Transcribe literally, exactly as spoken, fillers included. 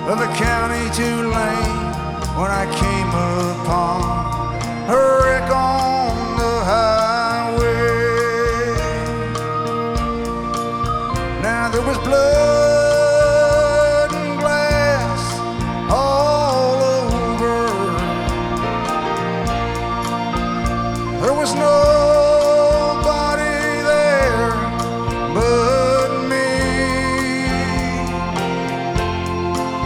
of the county Tulane when I came upon her